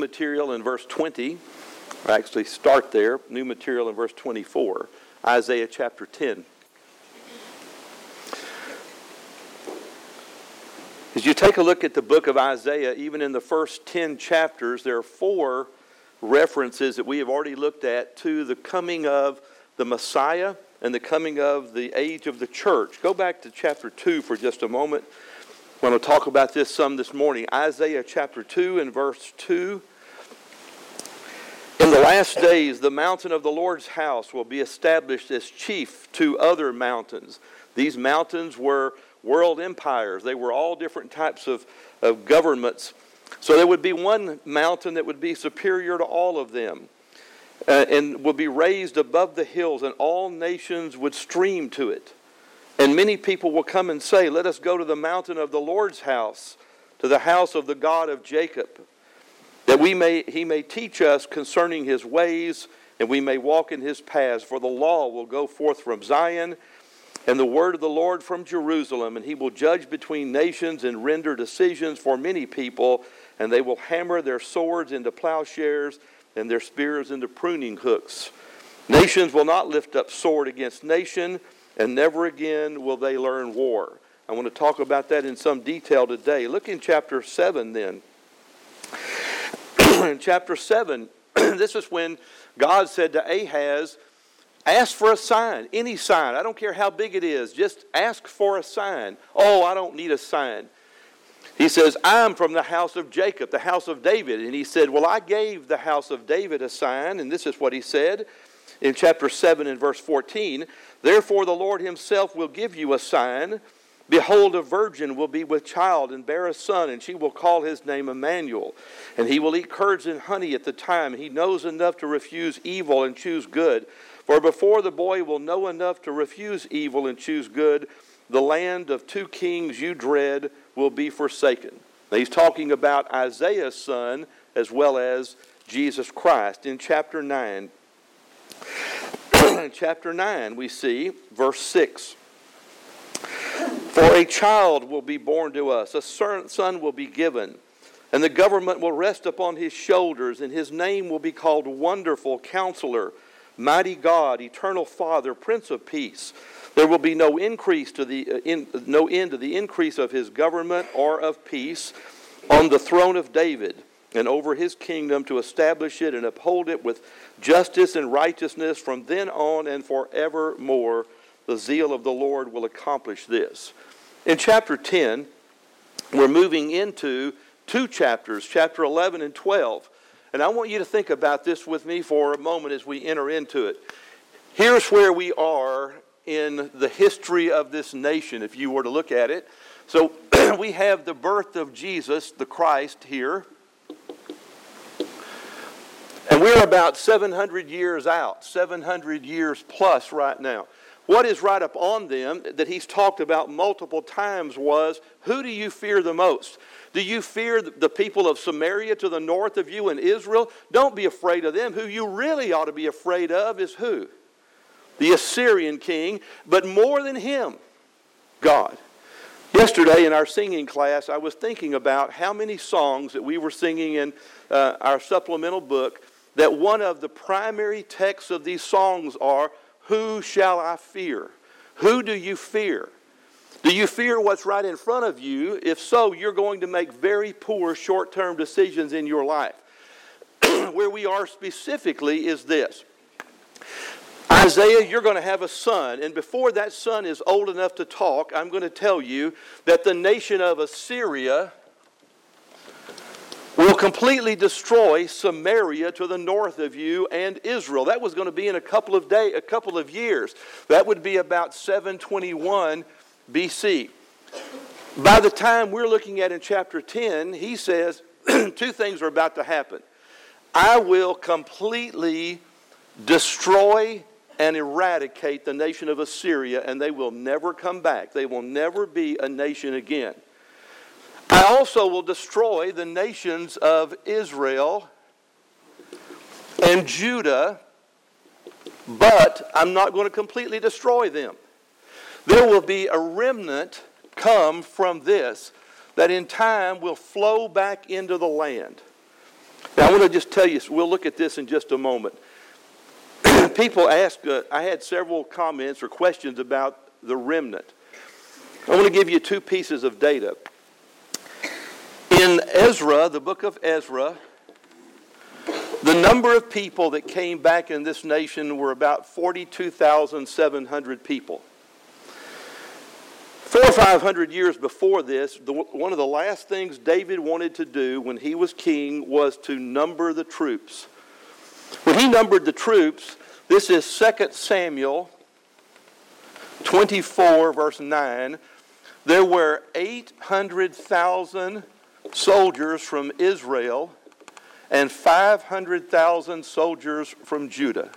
material in verse 20. I actually start there. New material in verse 24. Isaiah chapter 10. As you take a look at the book of Isaiah, even in the first 10 chapters, there are 4 references that we have already looked at to the coming of the Messiah and the coming of the age of the church. Go back to chapter 2 for just a moment. I want to talk about this some this morning. Isaiah chapter 2 and verse 2. In the last days, the mountain of the Lord's house will be established as chief to other mountains. These mountains were world empires. They were all different types of governments. So there would be one mountain that would be superior to all of them. And would be raised above the hills, and all nations would stream to it. And many people will come and say, let us go to the mountain of the Lord's house, to the house of the God of Jacob, that he may teach us concerning his ways, and we may walk in his paths. For the law will go forth from Zion, and the word of the Lord from Jerusalem, and he will judge between nations and render decisions for many people, and they will hammer their swords into plowshares and their spears into pruning hooks. Nations will not lift up sword against nation, and never again will they learn war. I want to talk about that in some detail today. Look in chapter 7 then. In chapter 7, this is when God said to Ahaz, ask for a sign, any sign. I don't care how big it is. Just ask for a sign. Oh, I don't need a sign. He says, I'm from the house of Jacob, the house of David. And he said, well, I gave the house of David a sign. And this is what he said in chapter 7 and verse 14. Therefore the Lord himself will give you a sign. Behold, a virgin will be with child and bear a son, and she will call his name Emmanuel. And he will eat curds and honey at the time. He knows enough to refuse evil and choose good. For before the boy will know enough to refuse evil and choose good, the land of 2 kings you dread will be forsaken. Now he's talking about Isaiah's son as well as Jesus Christ. In chapter 9, in chapter 9 we see verse 6. For a child will be born to us, a son will be given, and the government will rest upon his shoulders, and his name will be called Wonderful Counselor, Mighty God, Eternal Father, Prince of Peace. There will be no increase to no end to the increase of his government or of peace on the throne of David and over his kingdom, to establish it and uphold it with justice and righteousness from then on and forevermore. The zeal of the Lord will accomplish this. In chapter 10, we're moving into 2 chapters, chapter 11 and 12. And I want you to think about this with me for a moment as we enter into it. Here's where we are in the history of this nation, if you were to look at it. So we have the birth of Jesus, the Christ, here. And we're about 700 years out, 700 years plus right now. What is right up on them that he's talked about multiple times was, who do you fear the most? Do you fear the people of Samaria to the north of you and Israel? Don't be afraid of them. Who you really ought to be afraid of is who? The Assyrian king, but more than him, God. Yesterday in our singing class, I was thinking about how many songs that we were singing in our supplemental book, that one of the primary texts of these songs are, who shall I fear? Who do you fear? Do you fear what's right in front of you? If so, you're going to make very poor short-term decisions in your life. Where we are specifically is this. Isaiah, you're going to have a son, and before that son is old enough to talk, I'm going to tell you that the nation of Assyria will completely destroy Samaria to the north of you and Israel. That was going to be in a couple of years. That would be about 721 BC. By the time we're looking at in chapter 10, he says 2 things are about to happen. I will completely destroy and eradicate the nation of Assyria, and they will never come back. They will never be a nation again. I also will destroy the nations of Israel and Judah, but I'm not going to completely destroy them. There will be a remnant come from this that in time will flow back into the land. Now, I want to just tell you, we'll look at this in just a moment. People ask, I had several comments or questions about the remnant. I want to give you two pieces of data. In Ezra, the book of Ezra, the number of people that came back in this nation were about 42,700 people. 400 or 500 years before this, one of the last things David wanted to do when he was king was to number the troops. When he numbered the troops, this is 2 Samuel 24, verse 9. There were 800,000 soldiers from Israel and 500,000 soldiers from Judah.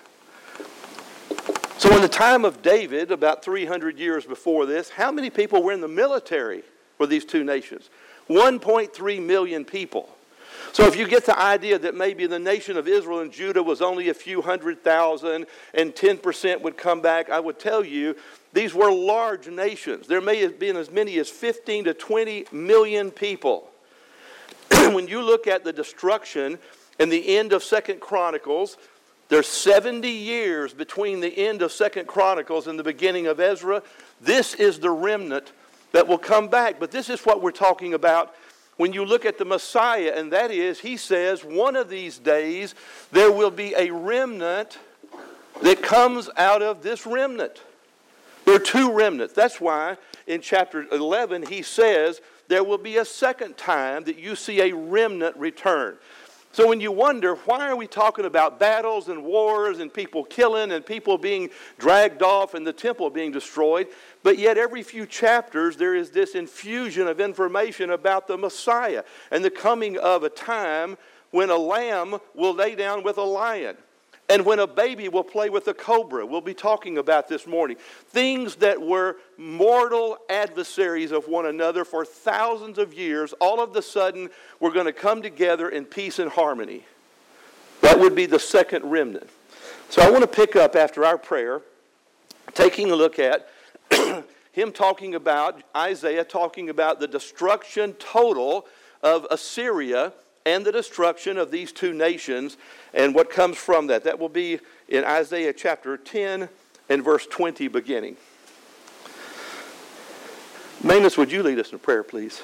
So in the time of David, about 300 years before this, how many people were in the military for these two nations? 1.3 million people. So if you get the idea that maybe the nation of Israel and Judah was only a few 100,000 and 10% would come back, I would tell you these were large nations. There may have been as many as 15 to 20 million people. When you look at the destruction and the end of 2 Chronicles, there's 70 years between the end of 2 Chronicles and the beginning of Ezra. This is the remnant that will come back. But this is what we're talking about when you look at the Messiah, and that is, he says, one of these days there will be a remnant that comes out of this remnant. There are two remnants. That's why in chapter 11 he says there will be a second time that you see a remnant return. So when you wonder, why are we talking about battles and wars and people killing and people being dragged off and the temple being destroyed, but yet every few chapters there is this infusion of information about the Messiah and the coming of a time when a lamb will lay down with a lion and when a baby will play with a cobra. We'll be talking about this morning. Things that were mortal adversaries of one another for thousands of years, all of a sudden we're going to come together in peace and harmony. That would be the second remnant. So I want to pick up after our prayer, taking a look at him talking about, Isaiah talking about the destruction total of Assyria and the destruction of these two nations and what comes from that. That will be in Isaiah chapter 10 and verse 20 beginning. Manus, would you lead us in prayer, please?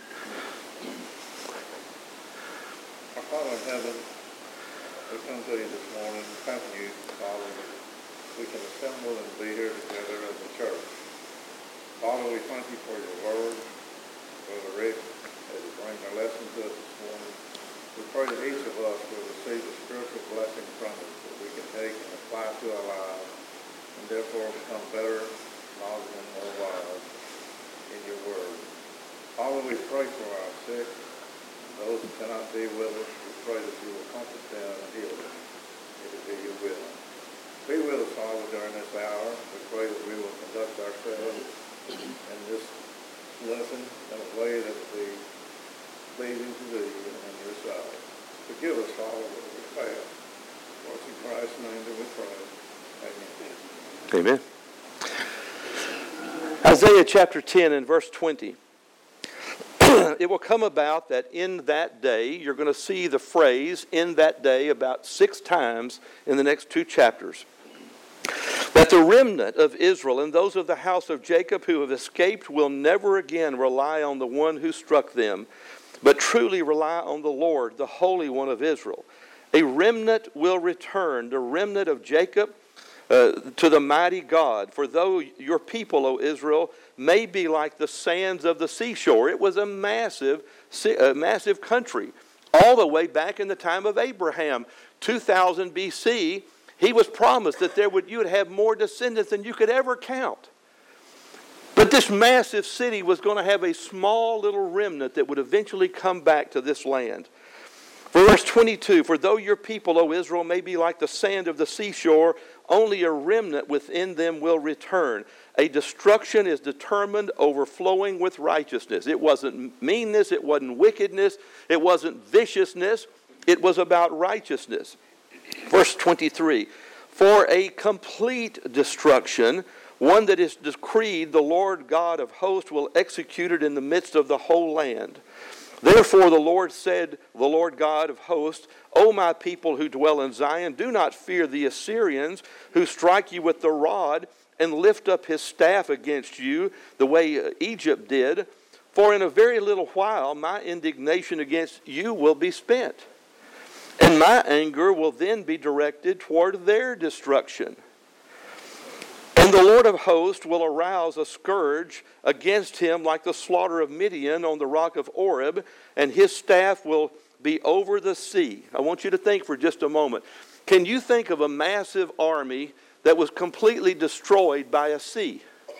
Our Father in heaven, we come to you this morning, thanking you, Father, that we can assemble and be here together as a church. Father, we thank you for your word, Brother Rick, as you bring a lesson to us this morning. We pray that each of us will receive a spiritual blessing from it that we can take and apply to our lives and therefore become better, knowledgeable, and more wise in your word. Father, we pray for our sick, those who cannot be with us. We pray that you will comfort them and heal them. It will be your will. Be with us, Father, during this hour. We pray that we will conduct ourselves in this lesson in a way that will be pleasing to thee and your sight. Forgive us, Father, what we fail. For it's in Christ's name that we pray. Amen. Amen. Isaiah chapter 10 and verse 20. It will come about that in that day, you're going to see the phrase in that day about 6 times in the next 2 chapters. That the remnant of Israel and those of the house of Jacob who have escaped will never again rely on the one who struck them, but truly rely on the Lord, the Holy One of Israel. A remnant will return, the remnant of Jacob, to the mighty God. For though your people, O Israel, may be like the sands of the seashore, it was a massive country. All the way back in the time of Abraham, 2000 BC, he was promised that you would have more descendants than you could ever count. But this massive city was going to have a small little remnant that would eventually come back to this land. Verse 22, for though your people, O Israel, may be like the sand of the seashore, only a remnant within them will return. A destruction is determined, overflowing with righteousness. It wasn't meanness, it wasn't wickedness, it wasn't viciousness, it was about righteousness. Verse 23, for a complete destruction, one that is decreed, the Lord God of hosts will execute it in the midst of the whole land. Therefore the Lord said, the Lord God of hosts, O my people who dwell in Zion, do not fear the Assyrians who strike you with the rod and lift up his staff against you the way Egypt did. For in a very little while my indignation against you will be spent, and my anger will then be directed toward their destruction. And the Lord of hosts will arouse a scourge against him like the slaughter of Midian on the rock of Oreb, and his staff will be over the sea. I want you to think for just a moment. Can you think of a massive army that was completely destroyed by a sea?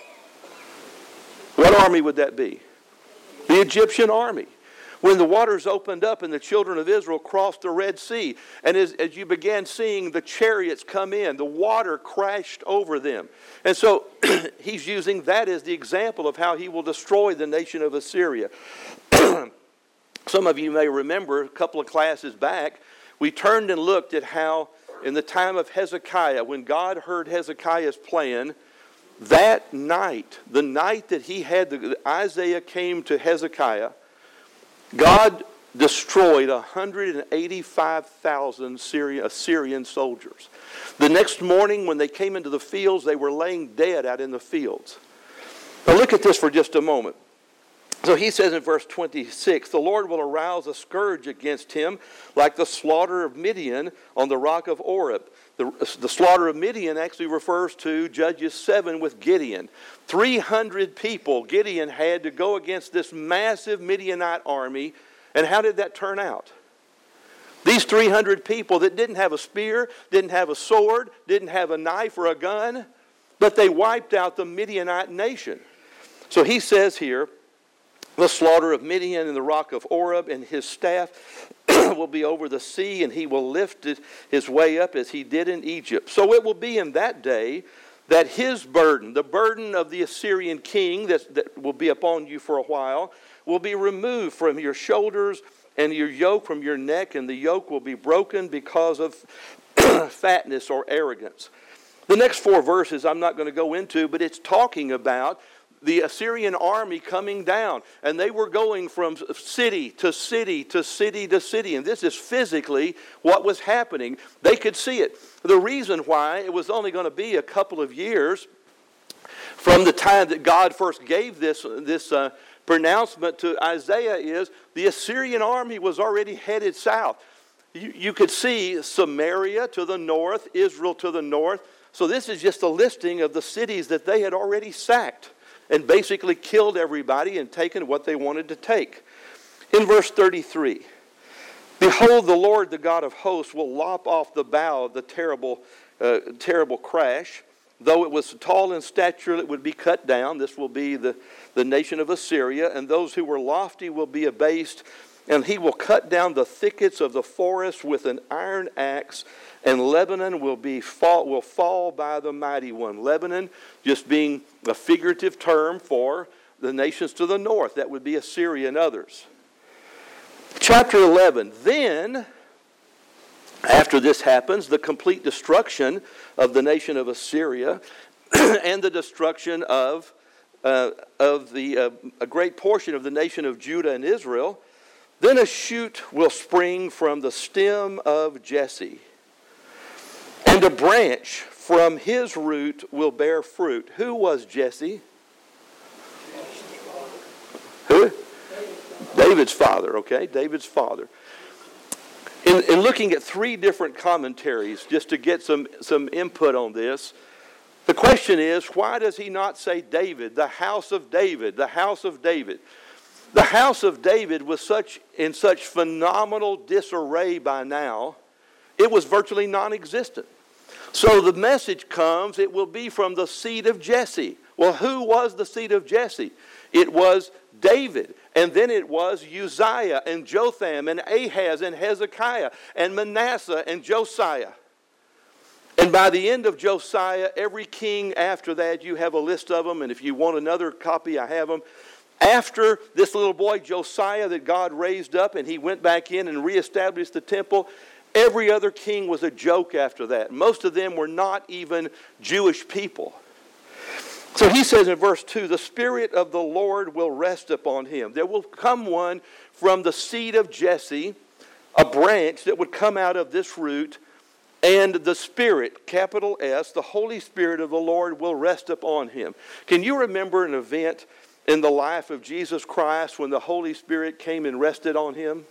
What army would that be? The Egyptian army. When the waters opened up and the children of Israel crossed the Red Sea, and as you began seeing the chariots come in, the water crashed over them. And so he's using that as the example of how he will destroy the nation of Assyria. Some of you may remember a couple of classes back, we turned and looked at how in the time of Hezekiah, when God heard Hezekiah's plan, that night, the night that Isaiah came to Hezekiah, God destroyed 185,000 Assyrian soldiers. The next morning when they came into the fields, they were laying dead out in the fields. Now look at this for just a moment. So he says in verse 26, the Lord will arouse a scourge against him like the slaughter of Midian on the rock of Oreb. The slaughter of Midian actually refers to Judges 7 with Gideon. 300 people Gideon had to go against this massive Midianite army. And how did that turn out? These 300 people that didn't have a spear, didn't have a sword, didn't have a knife or a gun, but they wiped out the Midianite nation. So he says here, the slaughter of Midian and the rock of Oreb, and his staff will be over the sea, and he will lift his way up as he did in Egypt. So it will be in that day that his burden, the burden of the Assyrian king that will be upon you for a while, will be removed from your shoulders and your yoke from your neck, and the yoke will be broken because of fatness or arrogance. The next 4 verses I'm not going to go into, but it's talking about the Assyrian army coming down, and they were going from city to city to city to city, and this is physically what was happening. They could see it. The reason why it was only going to be a couple of years from the time that God first gave this pronouncement to Isaiah is the Assyrian army was already headed south. You could see Samaria to the north, Israel to the north. So this is just a listing of the cities that they had already sacked and basically killed everybody and taken what they wanted to take. In verse 33, behold, the Lord, the God of hosts, will lop off the bow of the terrible crash. Though it was tall in stature, it would be cut down. This will be the nation of Assyria, and those who were lofty will be abased. And he will cut down the thickets of the forest with an iron axe, and Lebanon will fall by the mighty one. Lebanon just being a figurative term for the nations to the north. That would be Assyria and others. Chapter 11. Then, after this happens, the complete destruction of the nation of Assyria and the destruction of a great portion of the nation of Judah and Israel, then a shoot will spring from the stem of Jesse, and a branch from his root will bear fruit. Who was Jesse? Who? David's father, okay? David's father. In looking at 3 different commentaries, just to get some input on this, the question is, why does he not say David, the house of David, the house of David? The house of David was in such phenomenal disarray by now, it was virtually non-existent. So the message comes, it will be from the seed of Jesse. Well, who was the seed of Jesse? It was David, and then it was Uzziah and Jotham and Ahaz and Hezekiah and Manasseh and Josiah. And by the end of Josiah, every king after that, you have a list of them, and if you want another copy, I have them. After this little boy Josiah that God raised up and he went back in and reestablished the temple, every other king was a joke after that. Most of them were not even Jewish people. So he says in verse 2, the Spirit of the Lord will rest upon him. There will come one from the seed of Jesse, a branch that would come out of this root, and the Spirit, capital S, the Holy Spirit of the Lord will rest upon him. Can you remember an event in the life of Jesus Christ when the Holy Spirit came and rested on him?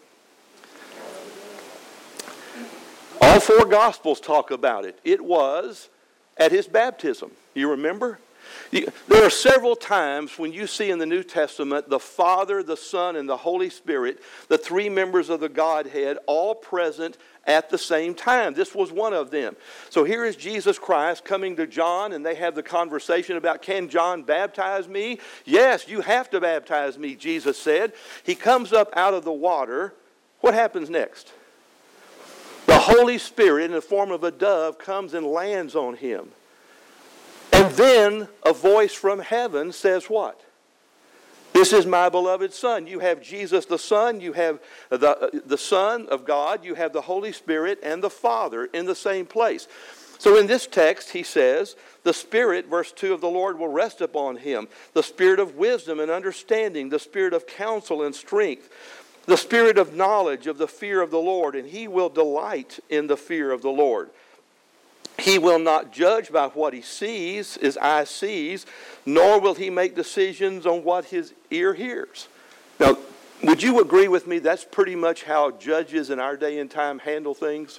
All four Gospels talk about it. It was at his baptism. You remember? There are several times when you see in the New Testament the Father, the Son, and the Holy Spirit, the three members of the Godhead, all present at the same time. This was one of them. So here is Jesus Christ coming to John, and they have the conversation about, can John baptize me? Yes, you have to baptize me, Jesus said. He comes up out of the water. What happens next? The Holy Spirit, in the form of a dove, comes and lands on him. And then a voice from heaven says what? This is my beloved Son. You have Jesus the Son, you have the Son of God, you have the Holy Spirit and the Father in the same place. So in this text he says, the Spirit, verse 2, of the Lord will rest upon him. The Spirit of wisdom and understanding, the Spirit of counsel and strength, the Spirit of knowledge, of the fear of the Lord, and he will delight in the fear of the Lord. He will not judge by what he sees, his eye sees, nor will he make decisions on what his ear hears. Now, would you agree with me that's pretty much how judges in our day and time handle things?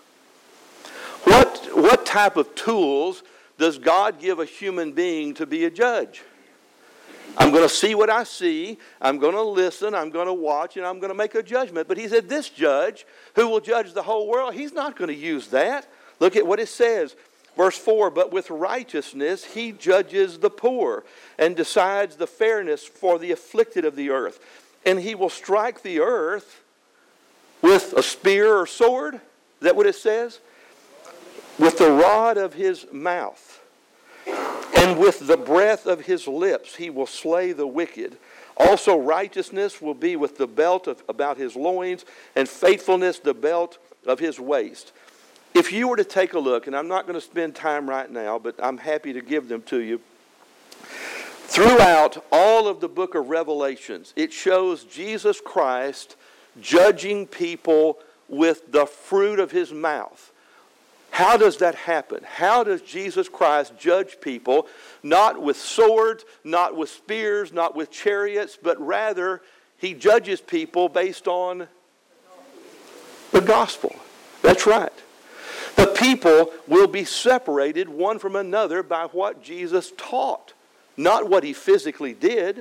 What type of tools does God give a human being to be a judge? I'm going to see what I see, I'm going to listen, I'm going to watch, and I'm going to make a judgment. But he said this judge, who will judge the whole world, he's not going to use that. Look at what it says. Verse 4, but with righteousness he judges the poor and decides the fairness for the afflicted of the earth. And he will strike the earth with a spear or sword. Is that what it says? With the rod of his mouth. And with the breath of his lips he will slay the wicked. Also righteousness will be with the belt about his loins, and faithfulness the belt of his waist. If you were to take a look, and I'm not going to spend time right now, but I'm happy to give them to you. Throughout all of the book of Revelations, it shows Jesus Christ judging people with the fruit of his mouth. How does that happen? How does Jesus Christ judge people? Not with swords, not with spears, not with chariots, but rather he judges people based on the gospel. That's right. The people will be separated one from another by what Jesus taught, not what he physically did.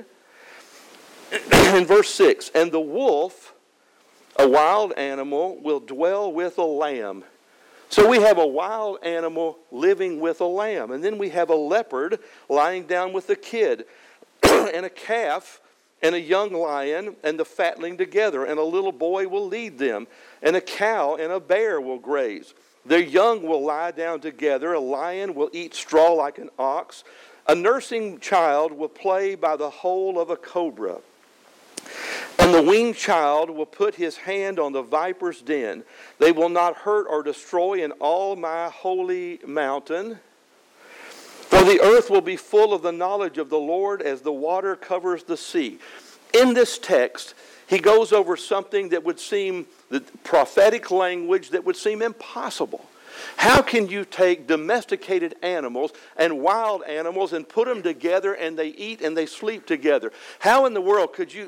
In verse 6, and the wolf, a wild animal, will dwell with a lamb. So we have a wild animal living with a lamb. And then we have a leopard lying down with a kid, and a calf, and a young lion, and the fatling together. And a little boy will lead them. And a cow and a bear will graze. Their young will lie down together. A lion will eat straw like an ox. A nursing child will play by the hole of a cobra. And the weaned child will put his hand on the viper's den. They will not hurt or destroy in all my holy mountain. For the earth will be full of the knowledge of the Lord as the water covers the sea. In this text, he goes over something that would seem, the prophetic language that would seem impossible. How can you take domesticated animals and wild animals and put them together and they eat and they sleep together? How in the world could you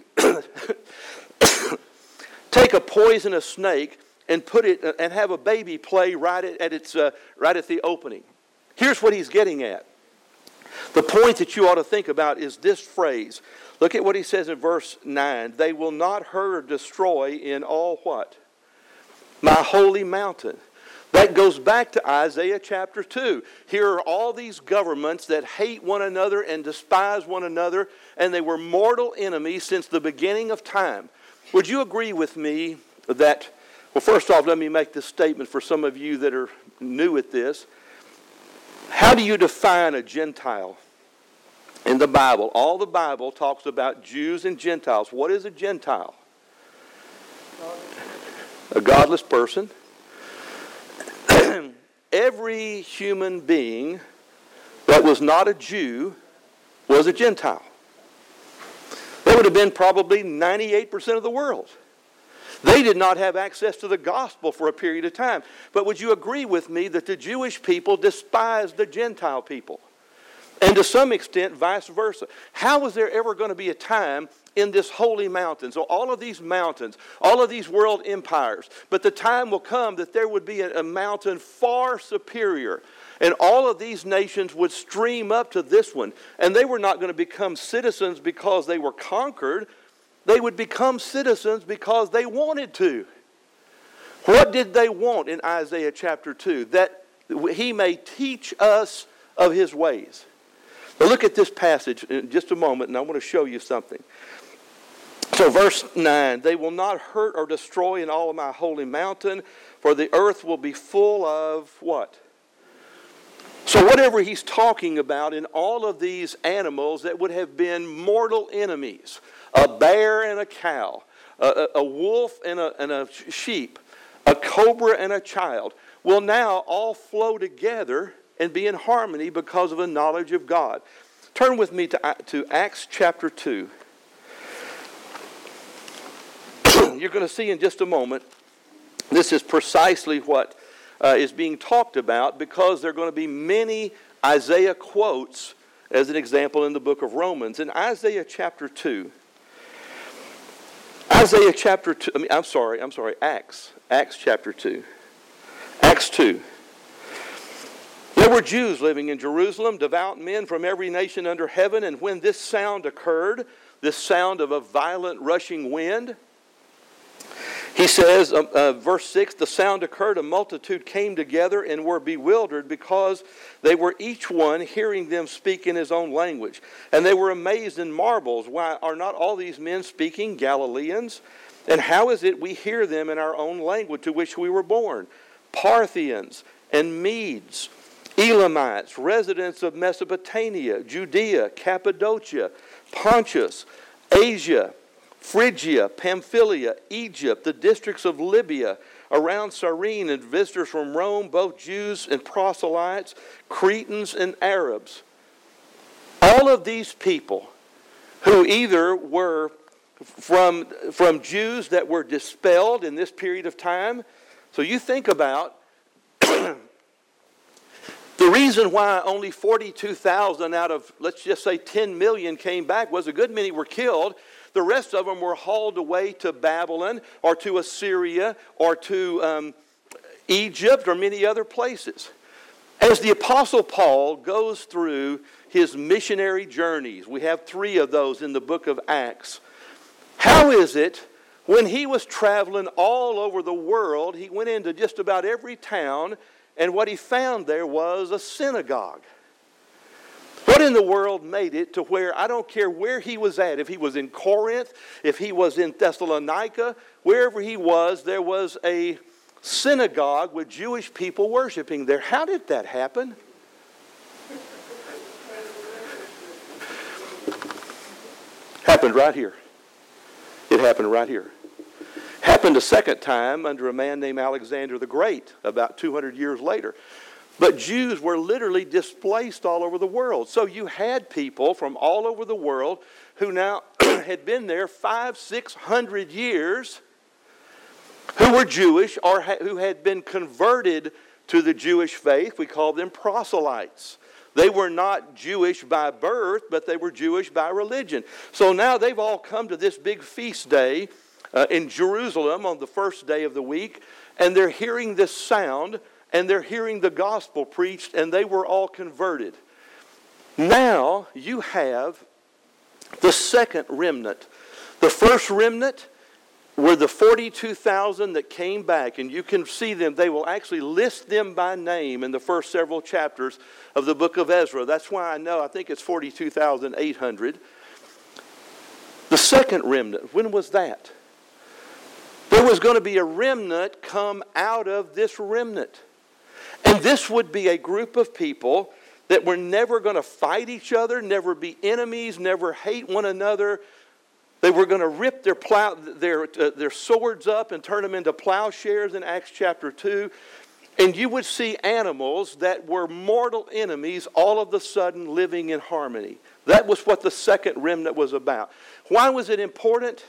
take a poisonous snake and put it and have a baby play right at the opening? Here's what he's getting at. The point that you ought to think about is this phrase. Look at what he says in verse 9. They will not hurt or destroy in all what? My holy mountain. That goes back to Isaiah chapter 2. Here are all these governments that hate one another and despise one another, and they were mortal enemies since the beginning of time. Would you agree with me that, well, first off, let me make this statement for some of you that are new at this. How do you define a Gentile in the Bible? All the Bible talks about Jews and Gentiles. What is a Gentile? A godless person. Every human being that was not a Jew was a Gentile. They would have been probably 98% of the world. They did not have access to the gospel for a period of time. But would you agree with me that the Jewish people despised the Gentile people? And to some extent, vice versa. How was there ever going to be a time in this holy mountain? So all of these mountains, all of these world empires, but the time will come that there would be a mountain far superior. And all of these nations would stream up to this one. And they were not going to become citizens because they were conquered. They would become citizens because they wanted to. What did they want in Isaiah chapter 2? That he may teach us of his ways. Now look at this passage in just a moment, and I want to show you something. So verse 9, they will not hurt or destroy in all of my holy mountain, for the earth will be full of what? So whatever he's talking about in all of these animals that would have been mortal enemies, a bear and a cow, a wolf and a sheep, a cobra and a child, will now all flow together and be in harmony because of a knowledge of God. Turn with me to Acts chapter 2. You're going to see in just a moment, this is precisely what is being talked about, because there are going to be many Isaiah quotes as an example in the book of Romans. In Isaiah chapter 2, Acts chapter 2. Acts 2. There were Jews living in Jerusalem, devout men from every nation under heaven, and when this sound occurred, this sound of a violent rushing wind, he says, verse 6, the sound occurred, a multitude came together and were bewildered because they were each one hearing them speak in his own language. And they were amazed and marveled, why are not all these men speaking Galileans? And how is it we hear them in our own language to which we were born? Parthians and Medes, Elamites, residents of Mesopotamia, Judea, Cappadocia, Pontus, Asia, Phrygia, Pamphylia, Egypt, the districts of Libya, around Cyrene, and visitors from Rome, both Jews and proselytes, Cretans and Arabs. All of these people who either were from Jews that were dispelled in this period of time. So you think about the reason why only 42,000 out of, let's just say 10 million came back was a good many were killed. The rest of them were hauled away to Babylon or to Assyria or to Egypt or many other places. As the Apostle Paul goes through his missionary journeys, we have 3 of those in the book of Acts. How is it when he was traveling all over the world, he went into just about every town, and what he found there was a synagogue? What in the world made it to where, I don't care where he was at, if he was in Corinth, if he was in Thessalonica, wherever he was, there was a synagogue with Jewish people worshiping there. How did that happen? Happened right here. It happened right here. Happened a second time under a man named Alexander the Great, about 200 years later. But Jews were literally displaced all over the world. So you had people from all over the world who now had been there 500-600 years, who were Jewish or who had been converted to the Jewish faith. We call them proselytes. They were not Jewish by birth, but they were Jewish by religion. So now they've all come to this big feast day in Jerusalem on the first day of the week, and they're hearing this sound, and they're hearing the gospel preached, and they were all converted. Now you have the second remnant. The first remnant were the 42,000 that came back, and you can see them. They will actually list them by name in the first several chapters of the book of Ezra. That's why I think it's 42,800. The second remnant, when was that? There was going to be a remnant come out of this remnant. And this would be a group of people that were never going to fight each other, never be enemies, never hate one another. They were going to rip their swords up and turn them into plowshares in Acts chapter 2. And you would see animals that were mortal enemies all of a sudden living in harmony. That was what the second remnant was about. Why was it important?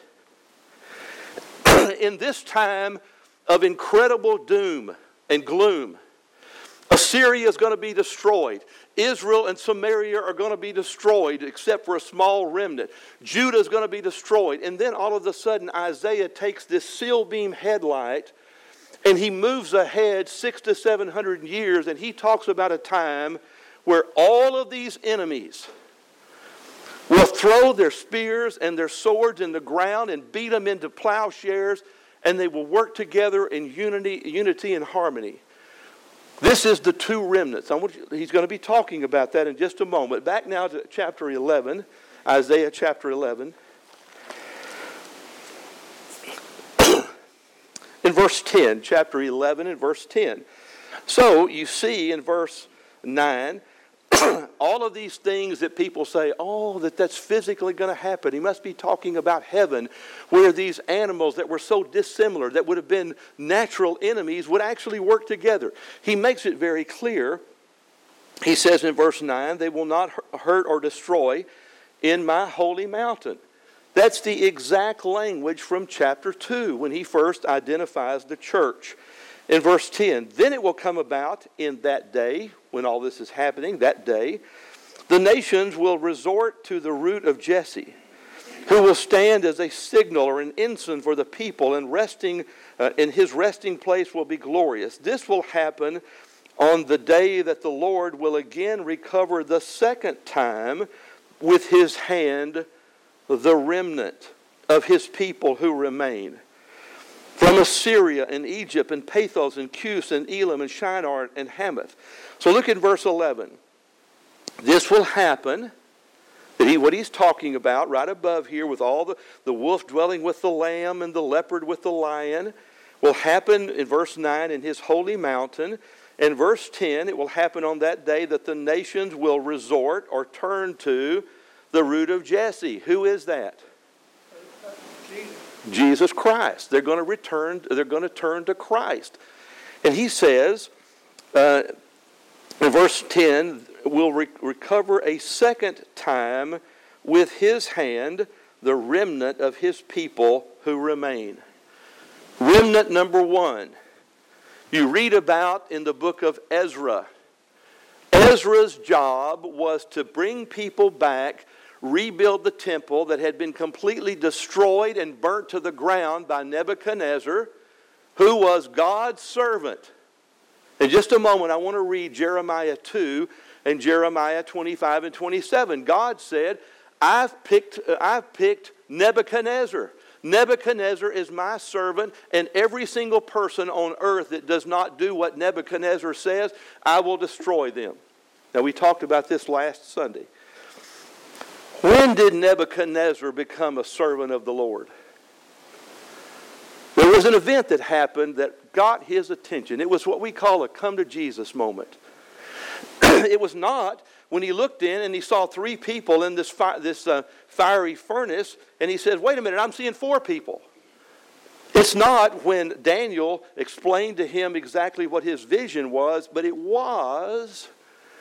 In this time of incredible doom and gloom, Assyria is going to be destroyed. Israel and Samaria are going to be destroyed except for a small remnant. Judah is going to be destroyed. And then all of a sudden Isaiah takes this steel beam headlight and he moves ahead 600 to 700 years, and he talks about a time where all of these enemies will throw their spears and their swords in the ground and beat them into plowshares, and they will work together in unity and harmony. This is the two remnants. He's going to be talking about that in just a moment. Back now to chapter 11, Isaiah chapter 11. In verse 10, chapter 11 and verse 10. So you see in verse 9, all of these things that people say, oh, that's physically going to happen. He must be talking about heaven, where these animals that were so dissimilar, that would have been natural enemies, would actually work together. He makes it very clear. He says in verse 9, they will not hurt or destroy in my holy mountain. That's the exact language from chapter 2 when he first identifies the church. In verse 10, then it will come about in that day, when all this is happening, that day, the nations will resort to the root of Jesse, who will stand as a signal or an ensign for the people, and in his resting place will be glorious. This will happen on the day that the Lord will again recover the second time with his hand the remnant of his people who remain. From Assyria and Egypt and Pathos and Cus and Elam and Shinar and Hamath. So look at verse 11. This will happen, what he's talking about right above here with all the wolf dwelling with the lamb and the leopard with the lion, will happen in verse 9 in his holy mountain. In verse 10, it will happen on that day that the nations will resort or turn to the root of Jesse. Who is that? Jesus Christ. They're going to turn to Christ. And he says, in verse 10, will recover a second time with his hand the remnant of his people who remain. Remnant number 1. You read about in the book of Ezra. Ezra's job was to bring people back, rebuild the temple that had been completely destroyed and burnt to the ground by Nebuchadnezzar, who was God's servant. In just a moment, I want to read Jeremiah 2 and Jeremiah 25 and 27. God said, I've picked Nebuchadnezzar. Nebuchadnezzar is my servant, and every single person on earth that does not do what Nebuchadnezzar says, I will destroy them. Now, we talked about this last Sunday. When did Nebuchadnezzar become a servant of the Lord? There was an event that happened that got his attention. It was what we call a come to Jesus moment. It was not when he looked in and he saw 3 people in this fiery furnace, and he said, wait a minute, I'm seeing 4 people. It's not when Daniel explained to him exactly what his vision was, but it was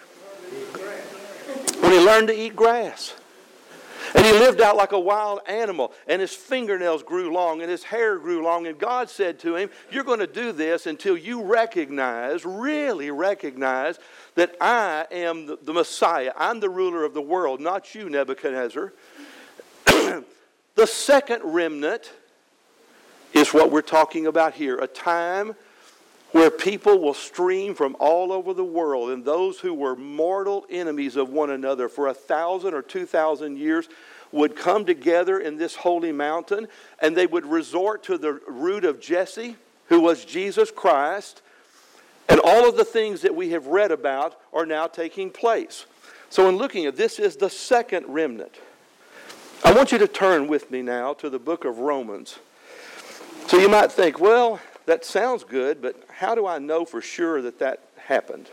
when he learned to eat grass. And he lived out like a wild animal, and his fingernails grew long, and his hair grew long, and God said to him, you're going to do this until you really recognize that I am the Messiah. I'm the ruler of the world, not you, Nebuchadnezzar. The second remnant is what we're talking about here, a time where people will stream from all over the world, and those who were mortal enemies of one another for 1,000 or 2,000 years would come together in this holy mountain, and they would resort to the root of Jesse, who was Jesus Christ, and all of the things that we have read about are now taking place. So in looking at this is the second remnant. I want you to turn with me now to the book of Romans. So you might think, well, that sounds good, but how do I know for sure that happened?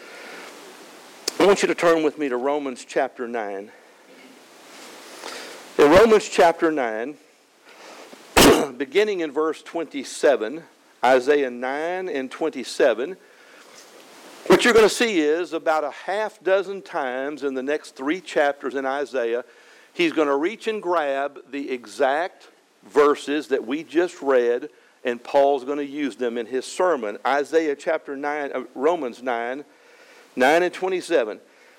I want you to turn with me to Romans chapter 9. In Romans chapter 9, beginning in verse 27, Isaiah 9 and 27, What you're going to see is about a half dozen times in the next 3 chapters in Isaiah, he's going to reach and grab the exact verses that we just read, and Paul's going to use them in his sermon. Isaiah chapter 9, Romans 9 and 27.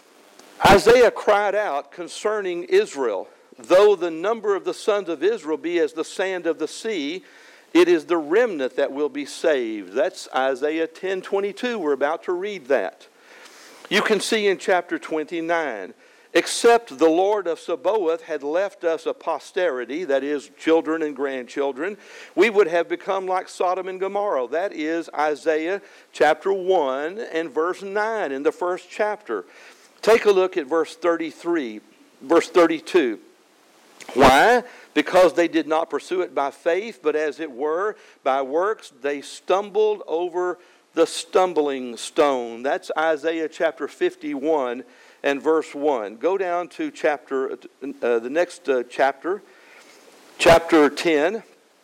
Isaiah cried out concerning Israel, though the number of the sons of Israel be as the sand of the sea, it is the remnant that will be saved. That's Isaiah 10:22. We're about to read that. You can see in chapter 29, except the Lord of Sabaoth had left us a posterity, that is, children and grandchildren, we would have become like Sodom and Gomorrah. That is Isaiah chapter 1 and verse 9 in the first chapter. Take a look at verse 33, verse 32. Why? Because they did not pursue it by faith, but as it were, by works, they stumbled over the stumbling stone. That's Isaiah chapter 51 and verse 1. Go down to the next chapter, chapter 10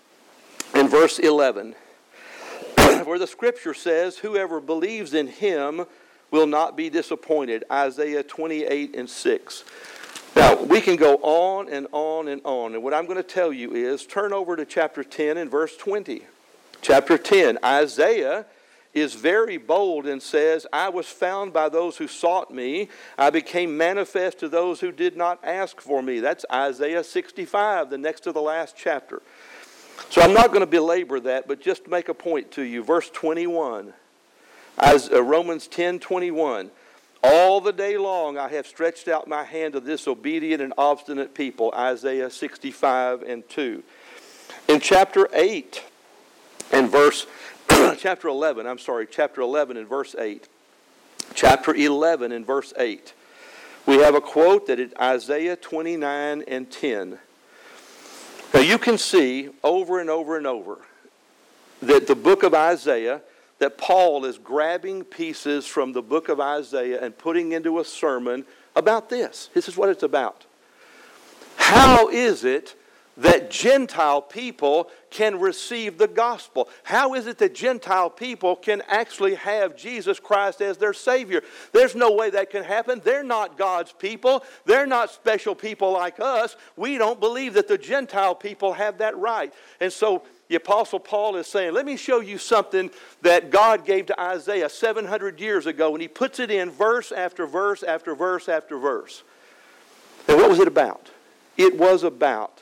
and verse 11, where the scripture says, whoever believes in him will not be disappointed. Isaiah 28 and 6. Now, we can go on and on and on. And what I'm going to tell you is, turn over to chapter 10 and verse 20. Chapter 10, Isaiah is very bold and says, I was found by those who sought me. I became manifest to those who did not ask for me. That's Isaiah 65, the next to the last chapter. So I'm not going to belabor that, but just make a point to you. Verse 21, Romans 10:21. All the day long I have stretched out my hand to this obedient and obstinate people. Isaiah 65 and 2. In chapter 8 and verse, chapter 11 and verse 8. Chapter 11 and verse 8. We have a quote that is Isaiah 29 and 10. Now you can see over and over and over that the book of Isaiah, that Paul is grabbing pieces from the book of Isaiah and putting into a sermon about this. This is what it's about. How is it that Gentile people can receive the gospel? How is it that Gentile people can actually have Jesus Christ as their Savior? There's no way that can happen. They're not God's people. They're not special people like us. We don't believe that the Gentile people have that right. And so the Apostle Paul is saying, let me show you something that God gave to Isaiah 700 years ago, and he puts it in verse after verse after verse after verse. And what was it about? It was about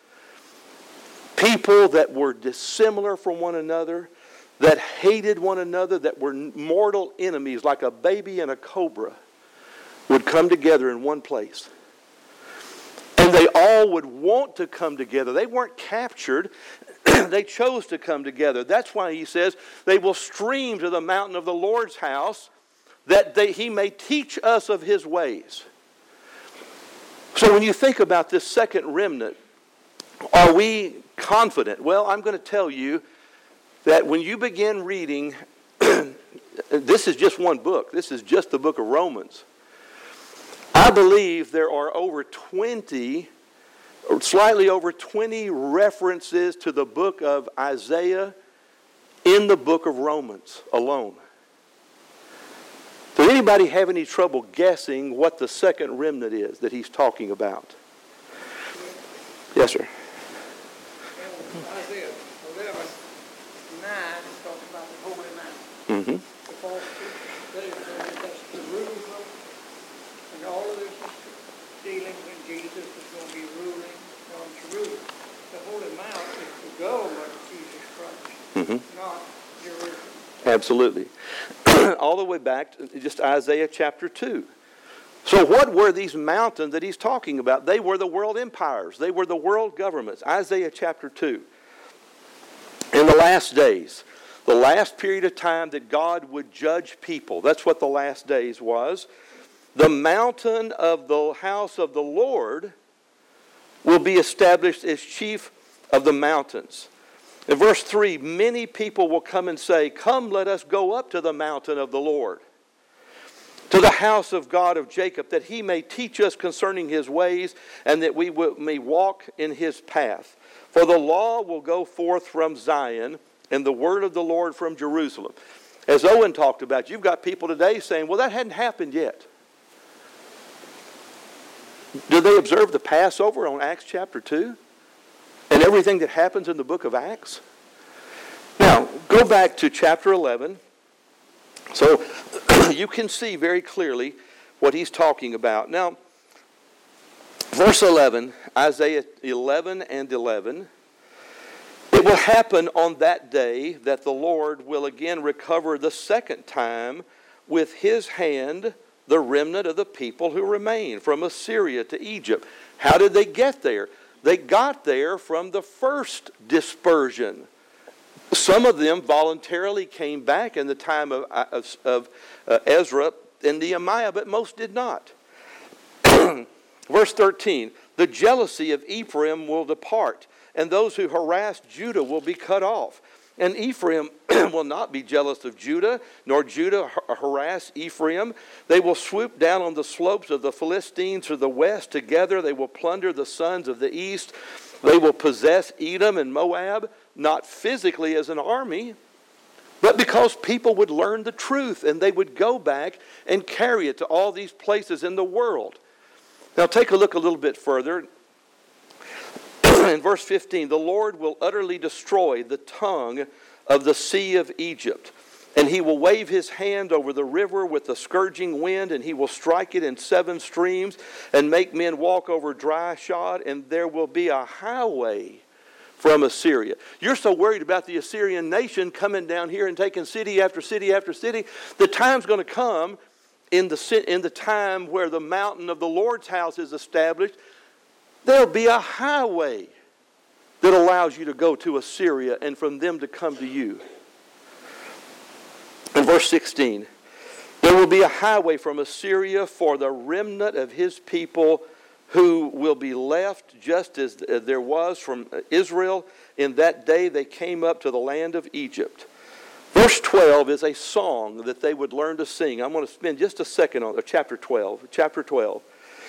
people that were dissimilar from one another, that hated one another, that were mortal enemies, like a baby and a cobra, would come together in one place. And they all would want to come together. They weren't captured. They chose to come together. That's why he says, they will stream to the mountain of the Lord's house, that he may teach us of his ways. So when you think about this second remnant, are we confident? Well, I'm going to tell you that when you begin reading, this is just one book. This is just the book of Romans. I believe there are over 20, or slightly over 20 references to the book of Isaiah in the book of Romans alone. Does anybody have any trouble guessing what the second remnant is that he's talking about? Yes, sir. Isaiah 11:9 is talking about the Holy Mountain. Mm-hmm. The false that's Jerusalem, and all of this is dealing when Jesus is going to be ruling on Jerusalem. The Holy Mountain is the goal of Jesus Christ, not Jerusalem. Absolutely. All the way back to just Isaiah chapter 2. So what were these mountains that he's talking about? They were the world empires. They were the world governments. Isaiah chapter 2. In the last days, the last period of time that God would judge people, that's what the last days was, the mountain of the house of the Lord will be established as chief of the mountains. In verse 3, many people will come and say, come, let us go up to the mountain of the Lord, to the house of God of Jacob, that he may teach us concerning his ways, and that we may walk in his path. For the law will go forth from Zion, and the word of the Lord from Jerusalem. As Owen talked about, you've got people today saying, well, that hadn't happened yet. Do they observe the Passover on Acts chapter 2? And everything that happens in the book of Acts? Now, go back to chapter 11. So you can see very clearly what he's talking about. Now, verse 11, Isaiah 11 and 11. It will happen on that day that the Lord will again recover the second time with his hand the remnant of the people who remain from Assyria to Egypt. How did they get there? They got there from the first dispersion. Some of them voluntarily came back in the time of Ezra and Nehemiah, but most did not. Verse 13, the jealousy of Ephraim will depart, and those who harass Judah will be cut off. And Ephraim will not be jealous of Judah, nor Judah harass Ephraim. They will swoop down on the slopes of the Philistines to the west. Together they will plunder the sons of the east. They will possess Edom and Moab, not physically as an army, but because people would learn the truth and they would go back and carry it to all these places in the world. Now take a look a little bit further. In verse 15, the Lord will utterly destroy the tongue of the sea of Egypt, and he will wave his hand over the river with the scourging wind, and he will strike it in 7 streams and make men walk over dry shod, and there will be a highway from Assyria. You're so worried about the Assyrian nation coming down here and taking city after city after city. The time's going to come in the time where the mountain of the Lord's house is established. There'll be a highway that allows you to go to Assyria and from them to come to you. In verse 16, there will be a highway from Assyria for the remnant of his people who will be left, just as there was from Israel in that day they came up to the land of Egypt. Verse 12 is a song that they would learn to sing. I'm going to spend just a second on chapter 12. Chapter 12.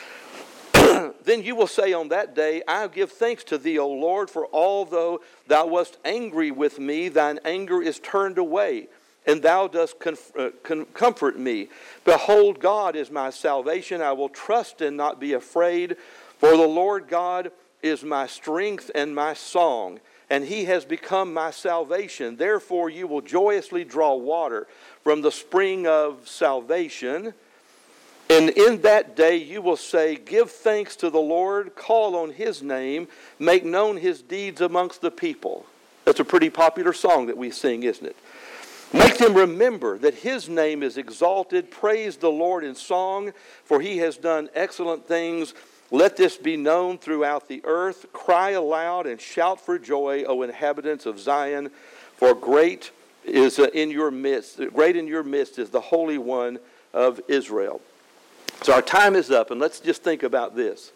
Then you will say on that day, I give thanks to thee, O Lord, for although thou wast angry with me, thine anger is turned away, and thou dost comfort me. Behold, God is my salvation. I will trust and not be afraid, for the Lord God is my strength and my song, and he has become my salvation. Therefore you will joyously draw water from the spring of salvation. And in that day you will say, give thanks to the Lord, call on his name, make known his deeds amongst the people. That's a pretty popular song that we sing, isn't it? Make them remember that his name is exalted. Praise the Lord in song, for he has done excellent things. Let this be known throughout the earth. Cry aloud and shout for joy, O inhabitants of Zion, for great is in your midst. Great in your midst is the Holy One of Israel. So our time is up, and let's just think about this.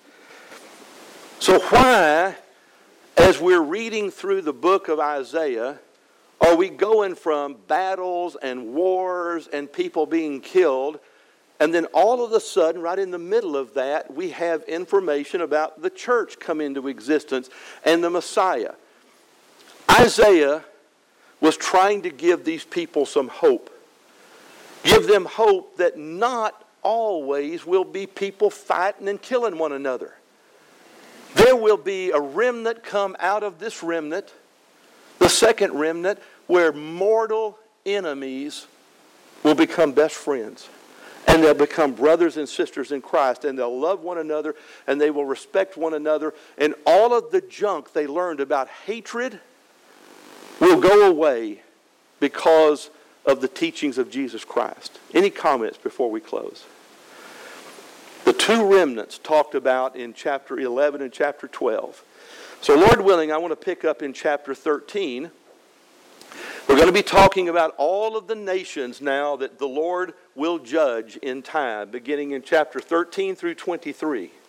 So why, as we're reading through the book of Isaiah, are we going from battles and wars and people being killed, and then all of a sudden, right in the middle of that, we have information about the church come into existence and the Messiah? Isaiah was trying to give these people some hope. Give them hope that not always will be people fighting and killing one another. There will be a remnant come out of this remnant, the second remnant, where mortal enemies will become best friends. And they'll become brothers and sisters in Christ. And they'll love one another. And they will respect one another. And all of the junk they learned about hatred will go away because of the teachings of Jesus Christ. Any comments before we close? The 2 remnants talked about in chapter 11 and chapter 12. So Lord willing, I want to pick up in chapter 13. We're going to be talking about all of the nations now that the Lord will judge in time, beginning in chapter 13 through 23.